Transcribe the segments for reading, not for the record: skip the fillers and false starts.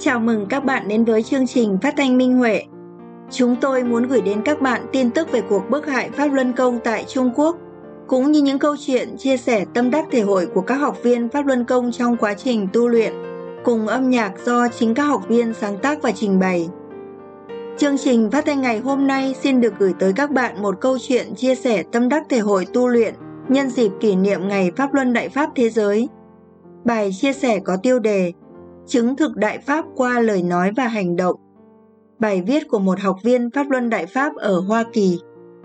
Chào mừng các bạn đến với chương trình phát thanh Minh Huệ. Chúng tôi muốn gửi đến các bạn tin tức về cuộc bức hại Pháp Luân Công tại Trung Quốc, cũng như những câu chuyện chia sẻ tâm đắc thể hội của các học viên Pháp Luân Công trong quá trình tu luyện, cùng âm nhạc do chính các học viên sáng tác và trình bày. Chương trình phát thanh ngày hôm nay xin được gửi tới các bạn một câu chuyện chia sẻ tâm đắc thể hội tu luyện nhân dịp kỷ niệm Ngày Pháp Luân Đại Pháp Thế Giới. Bài chia sẻ có tiêu đề Chứng thực Đại Pháp qua lời nói và hành động. Bài viết của một học viên Pháp Luân Đại Pháp ở Hoa Kỳ.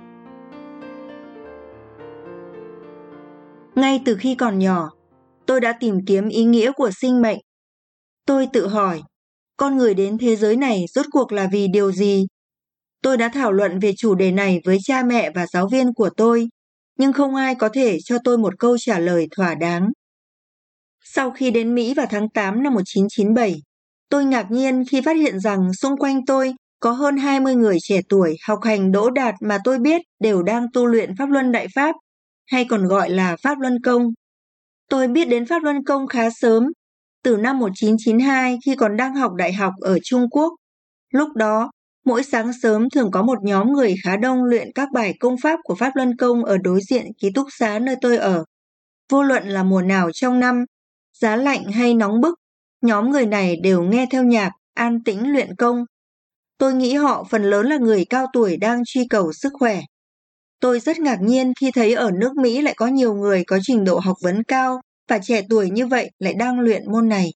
Ngay từ khi còn nhỏ, tôi đã tìm kiếm ý nghĩa của sinh mệnh. Tôi tự hỏi, con người đến thế giới này rốt cuộc là vì điều gì? Tôi đã thảo luận về chủ đề này với cha mẹ và giáo viên của tôi, nhưng không ai có thể cho tôi một câu trả lời thỏa đáng. Sau khi đến Mỹ vào tháng 8 năm 1997, tôi ngạc nhiên khi phát hiện rằng xung quanh tôi có hơn 20 người trẻ tuổi học hành đỗ đạt mà tôi biết đều đang tu luyện Pháp Luân Đại Pháp, hay còn gọi là Pháp Luân Công. Tôi biết đến Pháp Luân Công khá sớm, từ năm 1992 khi còn đang học đại học ở Trung Quốc. Lúc đó, mỗi sáng sớm thường có một nhóm người khá đông luyện các bài công pháp của Pháp Luân Công ở đối diện ký túc xá nơi tôi ở. Vô luận là mùa nào trong năm, giá lạnh hay nóng bức, nhóm người này đều nghe theo nhạc, an tĩnh luyện công. Tôi nghĩ họ phần lớn là người cao tuổi đang truy cầu sức khỏe. Tôi rất ngạc nhiên khi thấy ở nước Mỹ lại có nhiều người có trình độ học vấn cao và trẻ tuổi như vậy lại đang luyện môn này.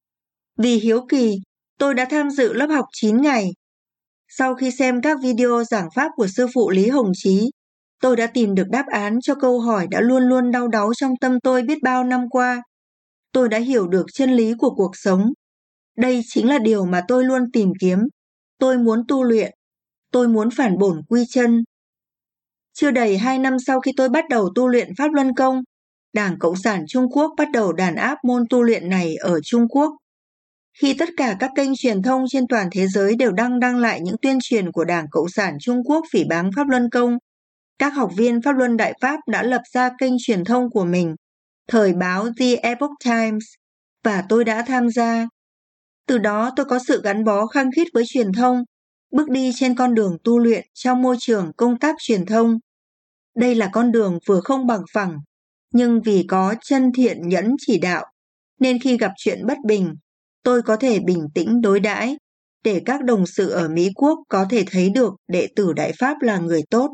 Vì hiếu kỳ, tôi đã tham dự lớp học 9 ngày. Sau khi xem các video giảng pháp của sư phụ Lý Hồng Chí, tôi đã tìm được đáp án cho câu hỏi đã luôn luôn đau đáu trong tâm tôi biết bao năm qua. Tôi đã hiểu được chân lý của cuộc sống. Đây chính là điều mà tôi luôn tìm kiếm. Tôi muốn tu luyện. Tôi muốn phản bổn quy chân. Chưa đầy 2 năm sau khi tôi bắt đầu tu luyện Pháp Luân Công, Đảng Cộng sản Trung Quốc bắt đầu đàn áp môn tu luyện này ở Trung Quốc. Khi tất cả các kênh truyền thông trên toàn thế giới đều đăng lại những tuyên truyền của Đảng Cộng sản Trung Quốc phỉ báng Pháp Luân Công, các học viên Pháp Luân Đại Pháp đã lập ra kênh truyền thông của mình, thời báo The Epoch Times, và tôi đã tham gia. Từ đó tôi có sự gắn bó khăng khít với truyền thông, bước đi trên con đường tu luyện trong môi trường công tác truyền thông. Đây là con đường vừa không bằng phẳng, nhưng vì có chân thiện nhẫn chỉ đạo, nên khi gặp chuyện bất bình, tôi có thể bình tĩnh đối đãi, để các đồng sự ở Mỹ Quốc có thể thấy được đệ tử Đại Pháp là người tốt.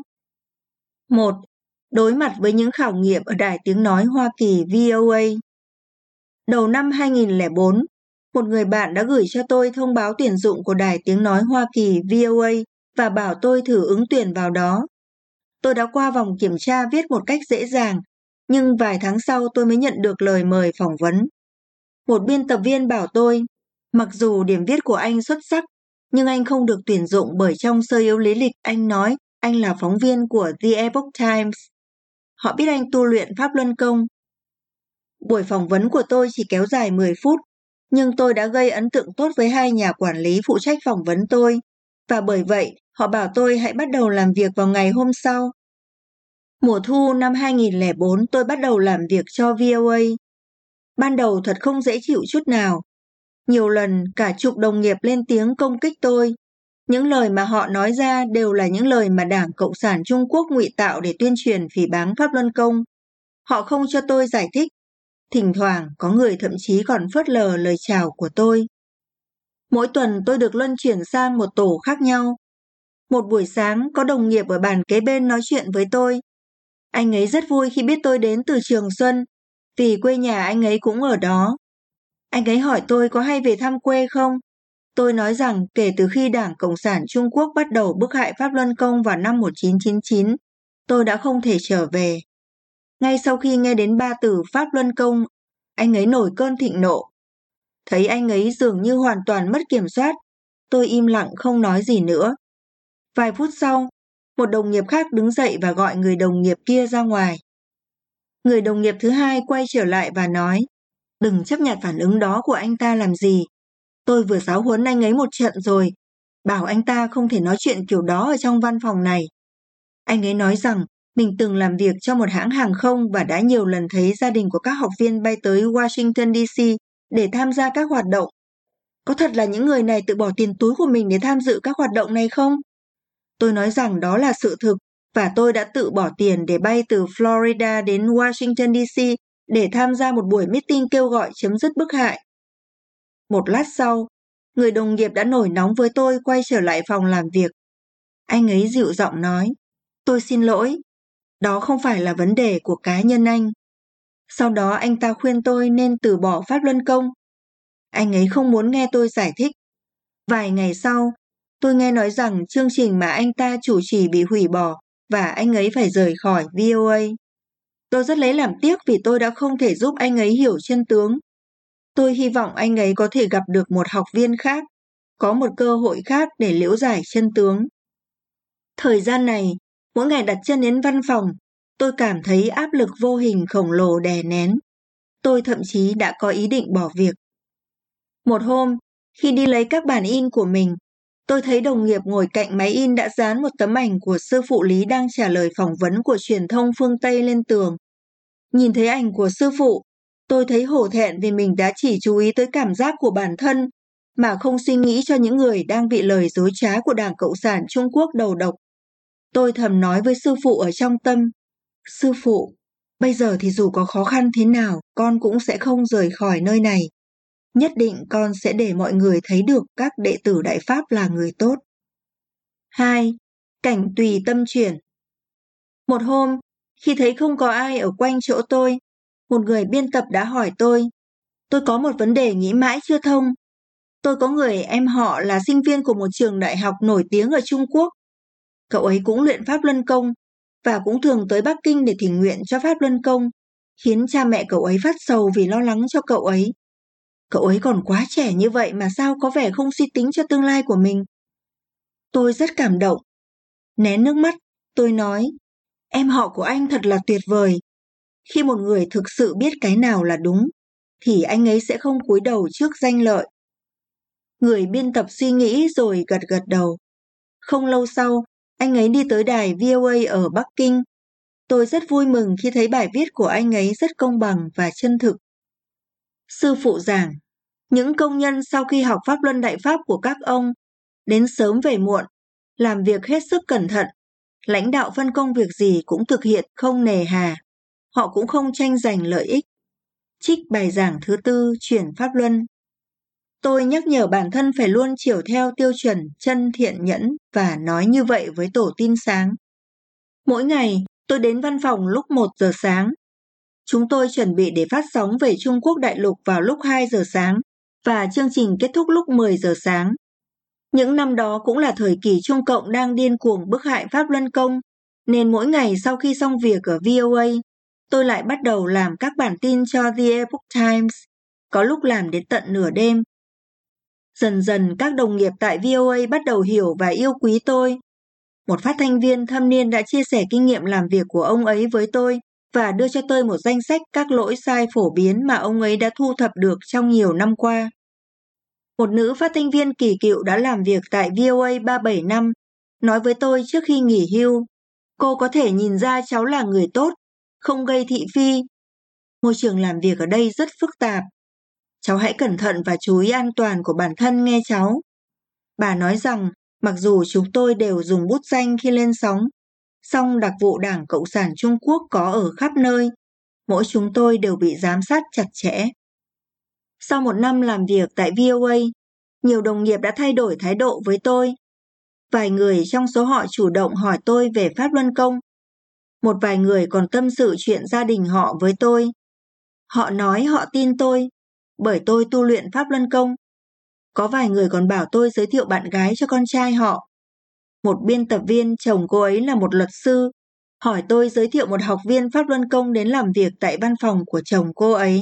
1. Đối mặt với những khảo nghiệm ở Đài Tiếng Nói Hoa Kỳ VOA. Đầu năm 2004, một người bạn đã gửi cho tôi thông báo tuyển dụng của Đài Tiếng Nói Hoa Kỳ VOA và bảo tôi thử ứng tuyển vào đó. Tôi đã qua vòng kiểm tra viết một cách dễ dàng, nhưng vài tháng sau tôi mới nhận được lời mời phỏng vấn. Một biên tập viên bảo tôi, mặc dù điểm viết của anh xuất sắc, nhưng anh không được tuyển dụng bởi trong sơ yếu lý lịch anh nói anh là phóng viên của The Epoch Times. Họ biết anh tu luyện Pháp Luân Công. Buổi phỏng vấn của tôi chỉ kéo dài 10 phút, nhưng tôi đã gây ấn tượng tốt với hai nhà quản lý phụ trách phỏng vấn tôi, và bởi vậy họ bảo tôi hãy bắt đầu làm việc vào ngày hôm sau. Mùa thu năm 2004 tôi bắt đầu làm việc cho VOA. Ban đầu thật không dễ chịu chút nào. Nhiều lần cả chục đồng nghiệp lên tiếng công kích tôi. Những lời mà họ nói ra đều là những lời mà Đảng Cộng sản Trung Quốc ngụy tạo để tuyên truyền phỉ báng Pháp Luân Công. Họ không cho tôi giải thích. Thỉnh thoảng có người thậm chí còn phớt lờ lời chào của tôi. Mỗi tuần tôi được luân chuyển sang một tổ khác nhau. Một buổi sáng có đồng nghiệp ở bàn kế bên nói chuyện với tôi. Anh ấy rất vui khi biết tôi đến từ Trường Xuân, vì quê nhà anh ấy cũng ở đó. Anh ấy hỏi tôi có hay về thăm quê không? Tôi nói rằng kể từ khi Đảng Cộng sản Trung Quốc bắt đầu bức hại Pháp Luân Công vào năm 1999, tôi đã không thể trở về. Ngay sau khi nghe đến ba từ Pháp Luân Công, anh ấy nổi cơn thịnh nộ. Thấy anh ấy dường như hoàn toàn mất kiểm soát, tôi im lặng không nói gì nữa. Vài phút sau, một đồng nghiệp khác đứng dậy và gọi người đồng nghiệp kia ra ngoài. Người đồng nghiệp thứ hai quay trở lại và nói, đừng chấp nhận phản ứng đó của anh ta làm gì. Tôi vừa giáo huấn anh ấy một trận rồi, bảo anh ta không thể nói chuyện kiểu đó ở trong văn phòng này. Anh ấy nói rằng mình từng làm việc cho một hãng hàng không và đã nhiều lần thấy gia đình của các học viên bay tới Washington DC để tham gia các hoạt động. có thật là những người này tự bỏ tiền túi của mình để tham dự các hoạt động này không? Tôi nói rằng đó là sự thực và tôi đã tự bỏ tiền để bay từ Florida đến Washington DC để tham gia một buổi meeting kêu gọi chấm dứt bức hại. Một lát sau, người đồng nghiệp đã nổi nóng với tôi quay trở lại phòng làm việc. Anh ấy dịu giọng nói, tôi xin lỗi, đó không phải là vấn đề của cá nhân anh. Sau đó anh ta khuyên tôi nên từ bỏ pháp luân công. Anh ấy không muốn nghe tôi giải thích. Vài ngày sau, tôi nghe nói rằng chương trình mà anh ta chủ trì bị hủy bỏ và anh ấy phải rời khỏi VOA. Tôi rất lấy làm tiếc vì tôi đã không thể giúp anh ấy hiểu chân tướng. Tôi hy vọng anh ấy có thể gặp được một học viên khác, có một cơ hội khác để liễu giải chân tướng. Thời gian này, mỗi ngày đặt chân đến văn phòng, tôi cảm thấy áp lực vô hình khổng lồ đè nén. Tôi thậm chí đã có ý định bỏ việc. Một hôm, khi đi lấy các bản in của mình, tôi thấy đồng nghiệp ngồi cạnh máy in đã dán một tấm ảnh của sư phụ Lý đang trả lời phỏng vấn của truyền thông phương Tây lên tường. Nhìn thấy ảnh của sư phụ, tôi thấy hổ thẹn vì mình đã chỉ chú ý tới cảm giác của bản thân mà không suy nghĩ cho những người đang bị lời dối trá của Đảng Cộng sản Trung Quốc đầu độc. Tôi thầm nói với sư phụ ở trong tâm, sư phụ, bây giờ thì dù có khó khăn thế nào, con cũng sẽ không rời khỏi nơi này. Nhất định con sẽ để mọi người thấy được các đệ tử Đại Pháp là người tốt. 2. Cảnh tùy tâm chuyển. Một hôm, khi thấy không có ai ở quanh chỗ tôi, một người biên tập đã hỏi tôi có một vấn đề nghĩ mãi chưa thông. Tôi có người em họ là sinh viên của một trường đại học nổi tiếng ở Trung Quốc. Cậu ấy cũng luyện Pháp Luân Công và cũng thường tới Bắc Kinh để thỉnh nguyện cho Pháp Luân Công, khiến cha mẹ cậu ấy phát sầu vì lo lắng cho cậu ấy. Cậu ấy còn quá trẻ như vậy mà sao có vẻ không suy tính cho tương lai của mình. Tôi rất cảm động. Nén nước mắt, tôi nói, em họ của anh thật là tuyệt vời. Khi một người thực sự biết cái nào là đúng, thì anh ấy sẽ không cúi đầu trước danh lợi. Người biên tập suy nghĩ rồi gật gật đầu. Không lâu sau, anh ấy đi tới đài VOA ở Bắc Kinh. Tôi rất vui mừng khi thấy bài viết của anh ấy rất công bằng và chân thực. Sư phụ giảng, những công nhân sau khi học Pháp Luân Đại Pháp của các ông, đến sớm về muộn, làm việc hết sức cẩn thận, lãnh đạo phân công việc gì cũng thực hiện không nề hà, họ cũng không tranh giành lợi ích. Trích bài giảng thứ 4 chuyển Pháp Luân. Tôi nhắc nhở bản thân phải luôn chiều theo tiêu chuẩn chân thiện nhẫn và nói như vậy với tổ tin sáng. Mỗi ngày, tôi đến văn phòng lúc 1 giờ sáng. Chúng tôi chuẩn bị để phát sóng về Trung Quốc đại lục vào lúc 2 giờ sáng và chương trình kết thúc lúc 10 giờ sáng. Những năm đó cũng là thời kỳ Trung Cộng đang điên cuồng bức hại Pháp Luân Công, nên mỗi ngày sau khi xong việc ở VOA, tôi lại bắt đầu làm các bản tin cho The Epoch Times, có lúc làm đến tận nửa đêm. Dần dần các đồng nghiệp tại VOA bắt đầu hiểu và yêu quý tôi. Một phát thanh viên thâm niên đã chia sẻ kinh nghiệm làm việc của ông ấy với tôi và đưa cho tôi một danh sách các lỗi sai phổ biến mà ông ấy đã thu thập được trong nhiều năm qua. Một nữ phát thanh viên kỳ cựu đã làm việc tại VOA 37 năm, nói với tôi trước khi nghỉ hưu, cô có thể nhìn ra cháu là người tốt, không gây thị phi. Môi trường làm việc ở đây rất phức tạp. Cháu hãy cẩn thận và chú ý an toàn của bản thân nghe cháu. Bà nói rằng, mặc dù chúng tôi đều dùng bút danh khi lên sóng, song đặc vụ Đảng Cộng sản Trung Quốc có ở khắp nơi, mỗi chúng tôi đều bị giám sát chặt chẽ. Sau 1 năm làm việc tại VOA, nhiều đồng nghiệp đã thay đổi thái độ với tôi. Vài người trong số họ chủ động hỏi tôi về Pháp Luân Công. Một vài người còn tâm sự chuyện gia đình họ với tôi. Họ nói họ tin tôi, bởi tôi tu luyện Pháp Luân Công. Có vài người còn bảo tôi giới thiệu bạn gái cho con trai họ. Một biên tập viên, chồng cô ấy là một luật sư, hỏi tôi giới thiệu một học viên Pháp Luân Công đến làm việc tại văn phòng của chồng cô ấy.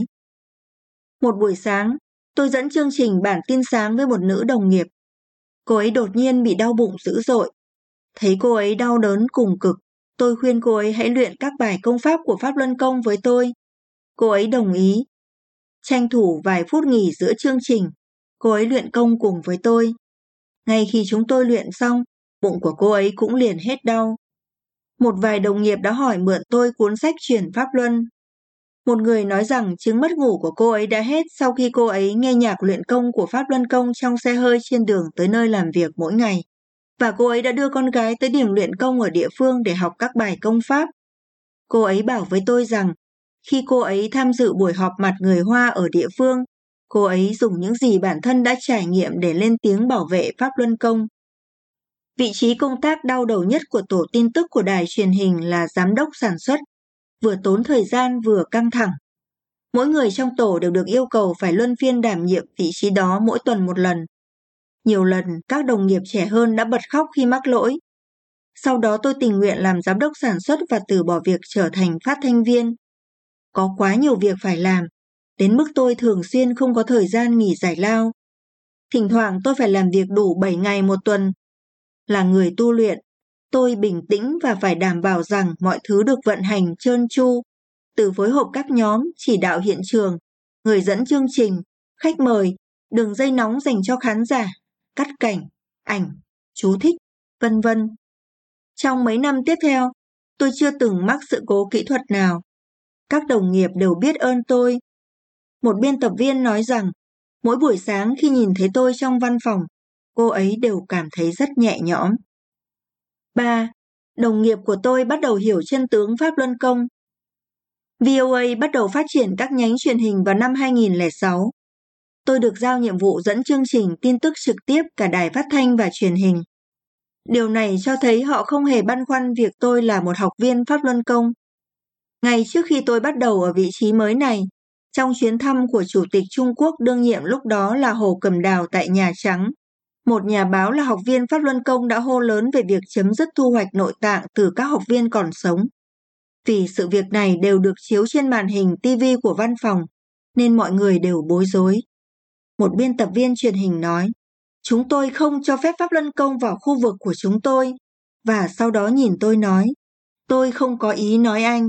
Một buổi sáng, tôi dẫn chương trình bản tin sáng với một nữ đồng nghiệp. Cô ấy đột nhiên bị đau bụng dữ dội. Thấy cô ấy đau đớn cùng cực, tôi khuyên cô ấy hãy luyện các bài công pháp của Pháp Luân Công với tôi. Cô ấy đồng ý. Tranh thủ vài phút nghỉ giữa chương trình, cô ấy luyện công cùng với tôi. Ngay khi chúng tôi luyện xong, bụng của cô ấy cũng liền hết đau. Một vài đồng nghiệp đã hỏi mượn tôi cuốn sách chuyển Pháp Luân. Một người nói rằng chứng mất ngủ của cô ấy đã hết sau khi cô ấy nghe nhạc luyện công của Pháp Luân Công trong xe hơi trên đường tới nơi làm việc mỗi ngày. Và cô ấy đã đưa con gái tới điểm luyện công ở địa phương để học các bài công pháp. Cô ấy bảo với tôi rằng, khi cô ấy tham dự buổi họp mặt người Hoa ở địa phương, cô ấy dùng những gì bản thân đã trải nghiệm để lên tiếng bảo vệ Pháp Luân Công. Vị trí công tác đau đầu nhất của tổ tin tức của đài truyền hình là giám đốc sản xuất, vừa tốn thời gian vừa căng thẳng. Mỗi người trong tổ đều được yêu cầu phải luân phiên đảm nhiệm vị trí đó mỗi tuần một lần. Nhiều lần, các đồng nghiệp trẻ hơn đã bật khóc khi mắc lỗi. Sau đó tôi tình nguyện làm giám đốc sản xuất và từ bỏ việc trở thành phát thanh viên. Có quá nhiều việc phải làm, đến mức tôi thường xuyên không có thời gian nghỉ giải lao. Thỉnh thoảng tôi phải làm việc đủ 7 ngày một tuần. Là người tu luyện, tôi bình tĩnh và phải đảm bảo rằng mọi thứ được vận hành trơn tru, từ phối hợp các nhóm, chỉ đạo hiện trường, người dẫn chương trình, khách mời, đường dây nóng dành cho khán giả, cắt cảnh, ảnh, chú thích, vân vân. Trong mấy năm tiếp theo, tôi chưa từng mắc sự cố kỹ thuật nào. Các đồng nghiệp đều biết ơn tôi. Một biên tập viên nói rằng, mỗi buổi sáng khi nhìn thấy tôi trong văn phòng, cô ấy đều cảm thấy rất nhẹ nhõm. 3. Đồng nghiệp của tôi bắt đầu hiểu chân tướng Pháp Luân Công. VOA bắt đầu phát triển các nhánh truyền hình vào năm 2006. Tôi được giao nhiệm vụ dẫn chương trình tin tức trực tiếp cả đài phát thanh và truyền hình. Điều này cho thấy họ không hề băn khoăn việc tôi là một học viên Pháp Luân Công. Ngay trước khi tôi bắt đầu ở vị trí mới này, trong chuyến thăm của Chủ tịch Trung Quốc đương nhiệm lúc đó là Hồ Cẩm Đào tại Nhà Trắng, một nhà báo là học viên Pháp Luân Công đã hô lớn về việc chấm dứt thu hoạch nội tạng từ các học viên còn sống. Vì sự việc này đều được chiếu trên màn hình TV của văn phòng, nên mọi người đều bối rối. Một biên tập viên truyền hình nói, chúng tôi không cho phép Pháp Luân Công vào khu vực của chúng tôi, và sau đó nhìn tôi nói, tôi không có ý nói anh.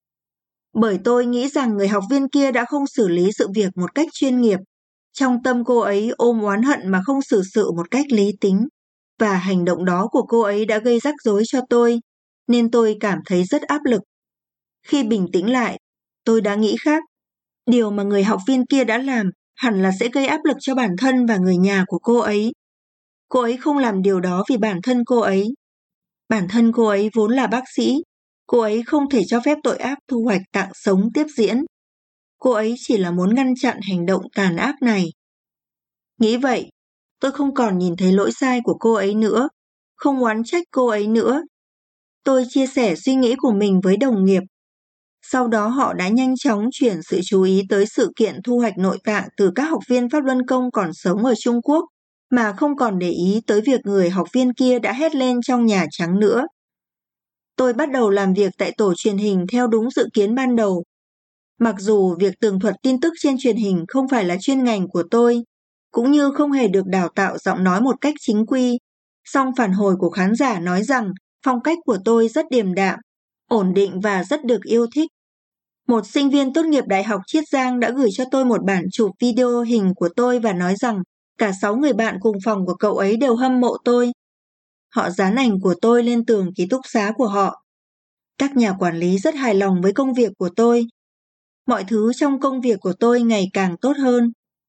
Bởi tôi nghĩ rằng người học viên kia đã không xử lý sự việc một cách chuyên nghiệp. Trong tâm cô ấy ôm oán hận mà không xử sự một cách lý tính, và hành động đó của cô ấy đã gây rắc rối cho tôi, nên tôi cảm thấy rất áp lực. Khi bình tĩnh lại, tôi đã nghĩ khác. Điều mà người học viên kia đã làm hẳn là sẽ gây áp lực cho bản thân và người nhà của cô ấy. Cô ấy không làm điều đó vì bản thân cô ấy. Bản thân cô ấy vốn là bác sĩ. Cô ấy không thể cho phép tội ác thu hoạch tạng sống tiếp diễn. Cô ấy chỉ là muốn ngăn chặn hành động tàn ác này. Nghĩ vậy, tôi không còn nhìn thấy lỗi sai của cô ấy nữa, không oán trách cô ấy nữa. Tôi chia sẻ suy nghĩ của mình với đồng nghiệp. Sau đó họ đã nhanh chóng chuyển sự chú ý tới sự kiện thu hoạch nội tạng từ các học viên Pháp Luân Công còn sống ở Trung Quốc, mà không còn để ý tới việc người học viên kia đã hét lên trong Nhà Trắng nữa. Tôi bắt đầu làm việc tại tổ truyền hình theo đúng dự kiến ban đầu. Mặc dù việc tường thuật tin tức trên truyền hình không phải là chuyên ngành của tôi, cũng như không hề được đào tạo giọng nói một cách chính quy, song phản hồi của khán giả nói rằng phong cách của tôi rất điềm đạm, ổn định và rất được yêu thích. Một sinh viên tốt nghiệp Đại học Chiết Giang đã gửi cho tôi một bản chụp video hình của tôi và nói rằng cả 6 người bạn cùng phòng của cậu ấy đều hâm mộ tôi. Họ dán ảnh của tôi lên tường ký túc xá của họ. Các nhà quản lý rất hài lòng với công việc của tôi. Mọi thứ trong công việc của tôi ngày càng tốt hơn.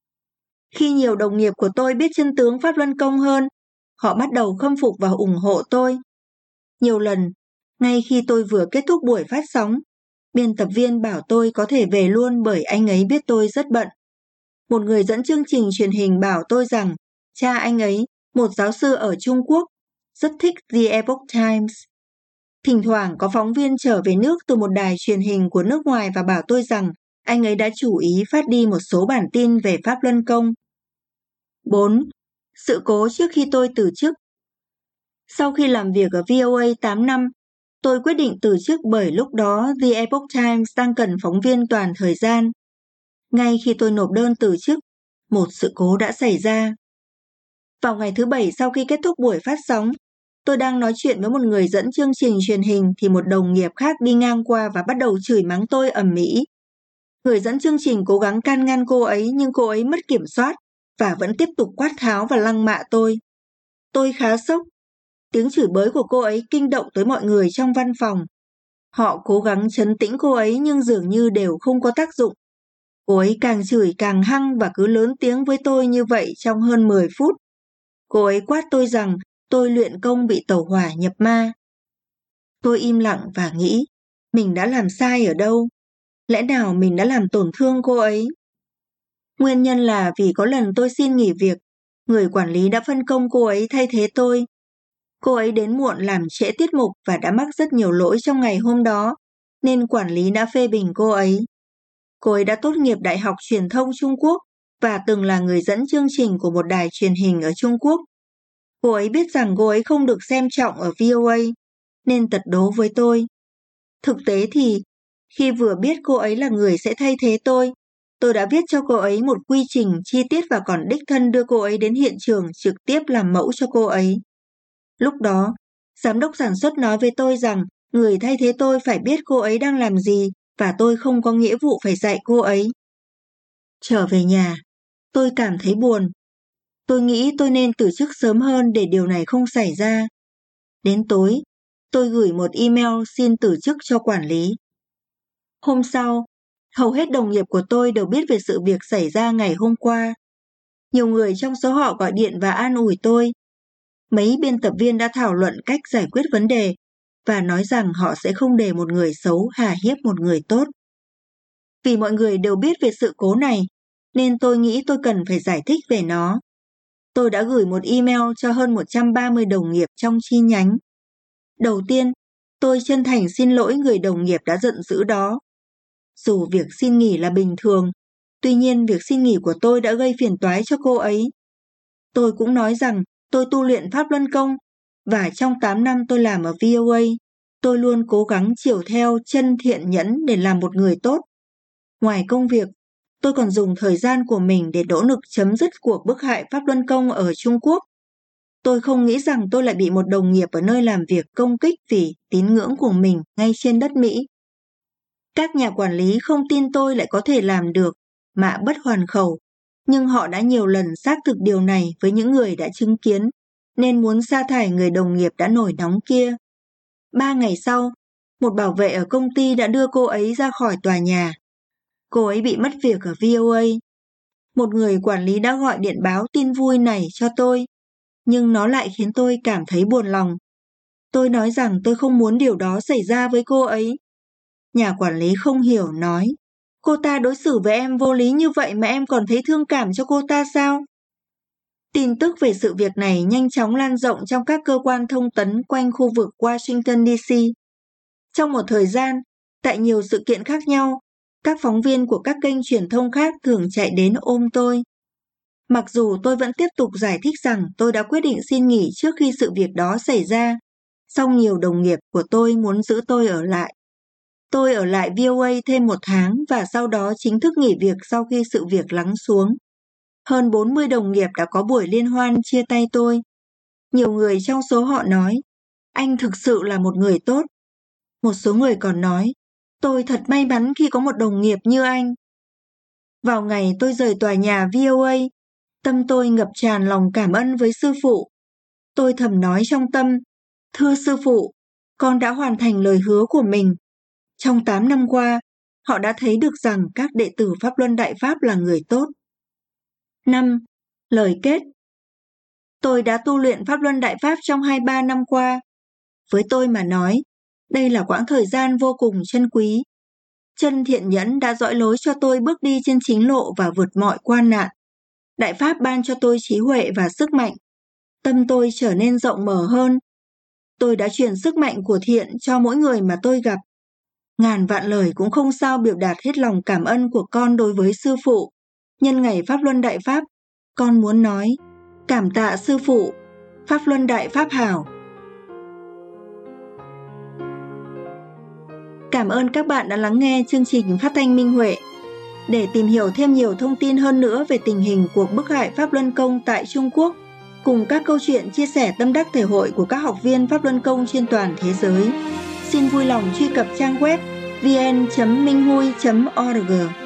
Khi nhiều đồng nghiệp của tôi biết chân tướng Pháp Luân Công hơn, họ bắt đầu khâm phục và ủng hộ tôi. Nhiều lần, ngay khi tôi vừa kết thúc buổi phát sóng, biên tập viên bảo tôi có thể về luôn bởi anh ấy biết tôi rất bận. Một người dẫn chương trình truyền hình bảo tôi rằng cha anh ấy, một giáo sư ở Trung Quốc, rất thích The Epoch Times. Thỉnh thoảng có phóng viên trở về nước từ một đài truyền hình của nước ngoài và bảo tôi rằng anh ấy đã chủ ý phát đi một số bản tin về Pháp Luân Công. 4. Sự cố trước khi tôi từ chức. Sau khi làm việc ở VOA 8 năm, tôi quyết định từ chức bởi lúc đó The Epoch Times đang cần phóng viên toàn thời gian. Ngay khi tôi nộp đơn từ chức, một sự cố đã xảy ra. Vào ngày thứ Bảy sau khi kết thúc buổi phát sóng, tôi đang nói chuyện với một người dẫn chương trình truyền hình thì một đồng nghiệp khác đi ngang qua và bắt đầu chửi mắng tôi ầm ĩ. Người dẫn chương trình cố gắng can ngăn cô ấy nhưng cô ấy mất kiểm soát và vẫn tiếp tục quát tháo và lăng mạ tôi. Tôi khá sốc. Tiếng chửi bới của cô ấy kinh động tới mọi người trong văn phòng. Họ cố gắng trấn tĩnh cô ấy nhưng dường như đều không có tác dụng. Cô ấy càng chửi càng hăng và cứ lớn tiếng với tôi như vậy trong hơn 10 phút. Cô ấy quát tôi rằng tôi luyện công bị tẩu hỏa nhập ma. Tôi im lặng và nghĩ, mình đã làm sai ở đâu? Lẽ nào mình đã làm tổn thương cô ấy? Nguyên nhân là vì có lần tôi xin nghỉ việc, người quản lý đã phân công cô ấy thay thế tôi. Cô ấy đến muộn làm trễ tiết mục và đã mắc rất nhiều lỗi trong ngày hôm đó, nên quản lý đã phê bình cô ấy. Cô ấy đã tốt nghiệp Đại học Truyền thông Trung Quốc và từng là người dẫn chương trình của một đài truyền hình ở Trung Quốc. Cô ấy biết rằng cô ấy không được xem trọng ở VOA, nên tật đố với tôi. Thực tế thì, khi vừa biết cô ấy là người sẽ thay thế tôi đã viết cho cô ấy một quy trình chi tiết và còn đích thân đưa cô ấy đến hiện trường trực tiếp làm mẫu cho cô ấy. Lúc đó, giám đốc sản xuất nói với tôi rằng người thay thế tôi phải biết cô ấy đang làm gì và tôi không có nghĩa vụ phải dạy cô ấy. Trở về nhà, tôi cảm thấy buồn. Tôi nghĩ tôi nên từ chức sớm hơn để điều này không xảy ra. Đến tối, tôi gửi một email xin từ chức cho quản lý. Hôm sau, hầu hết đồng nghiệp của tôi đều biết về sự việc xảy ra ngày hôm qua. Nhiều người trong số họ gọi điện và an ủi tôi. Mấy biên tập viên đã thảo luận cách giải quyết vấn đề và nói rằng họ sẽ không để một người xấu hà hiếp một người tốt. Vì mọi người đều biết về sự cố này, nên tôi nghĩ tôi cần phải giải thích về nó. Tôi đã gửi một email cho hơn 130 đồng nghiệp trong chi nhánh. Đầu tiên, tôi chân thành xin lỗi người đồng nghiệp đã giận dữ đó. Dù việc xin nghỉ là bình thường, tuy nhiên việc xin nghỉ của tôi đã gây phiền toái cho cô ấy. Tôi cũng nói rằng tôi tu luyện Pháp Luân Công và trong 8 năm tôi làm ở VOA, tôi luôn cố gắng chiều theo chân thiện nhẫn để làm một người tốt. Ngoài công việc, tôi còn dùng thời gian của mình để nỗ lực chấm dứt cuộc bức hại Pháp Luân Công ở Trung Quốc. Tôi không nghĩ rằng tôi lại bị một đồng nghiệp ở nơi làm việc công kích vì tín ngưỡng của mình ngay trên đất Mỹ. Các nhà quản lý không tin tôi lại có thể làm được, mạ bất hoàn khẩu, nhưng họ đã nhiều lần xác thực điều này với những người đã chứng kiến, nên muốn sa thải người đồng nghiệp đã nổi nóng kia. 3 ngày sau, một bảo vệ ở công ty đã đưa cô ấy ra khỏi tòa nhà. Cô ấy bị mất việc ở VOA. Một người quản lý đã gọi điện báo tin vui này cho tôi, nhưng nó lại khiến tôi cảm thấy buồn lòng. Tôi nói rằng tôi không muốn điều đó xảy ra với cô ấy. Nhà quản lý không hiểu nói, cô ta đối xử với em vô lý như vậy mà em còn thấy thương cảm cho cô ta sao? Tin tức về sự việc này nhanh chóng lan rộng trong các cơ quan thông tấn quanh khu vực Washington DC. Trong một thời gian, tại nhiều sự kiện khác nhau, các phóng viên của các kênh truyền thông khác thường chạy đến ôm tôi. Mặc dù tôi vẫn tiếp tục giải thích rằng tôi đã quyết định xin nghỉ trước khi sự việc đó xảy ra, song nhiều đồng nghiệp của tôi muốn giữ tôi ở lại. Tôi ở lại VOA thêm 1 tháng và sau đó chính thức nghỉ việc sau khi sự việc lắng xuống. Hơn 40 đồng nghiệp đã có buổi liên hoan chia tay tôi. Nhiều người trong số họ nói, anh thực sự là một người tốt. Một số người còn nói, tôi thật may mắn khi có một đồng nghiệp như anh. Vào ngày tôi rời tòa nhà VOA, tâm tôi ngập tràn lòng cảm ơn với sư phụ. Tôi thầm nói trong tâm, thưa sư phụ, con đã hoàn thành lời hứa của mình. Trong 8 năm qua, họ đã thấy được rằng các đệ tử Pháp Luân Đại Pháp là người tốt. 5. Lời kết. Tôi đã tu luyện Pháp Luân Đại Pháp trong 23 năm qua. Với tôi mà nói, đây là quãng thời gian vô cùng trân quý. Chân thiện nhẫn đã dõi lối cho tôi bước đi trên chính lộ và vượt mọi quan nạn. Đại Pháp ban cho tôi trí huệ và sức mạnh. Tâm tôi trở nên rộng mở hơn. Tôi đã truyền sức mạnh của thiện cho mỗi người mà tôi gặp. Ngàn vạn lời cũng không sao biểu đạt hết lòng cảm ơn của con đối với sư phụ. Nhân ngày Pháp Luân Đại Pháp, con muốn nói, cảm tạ sư phụ, Pháp Luân Đại Pháp hảo. Cảm ơn các bạn đã lắng nghe chương trình phát thanh Minh Huệ. Để tìm hiểu thêm nhiều thông tin hơn nữa về tình hình cuộc bức hại Pháp Luân Công tại Trung Quốc, cùng các câu chuyện chia sẻ tâm đắc thể hội của các học viên Pháp Luân Công trên toàn thế giới, xin vui lòng truy cập trang web vn.minhui.org.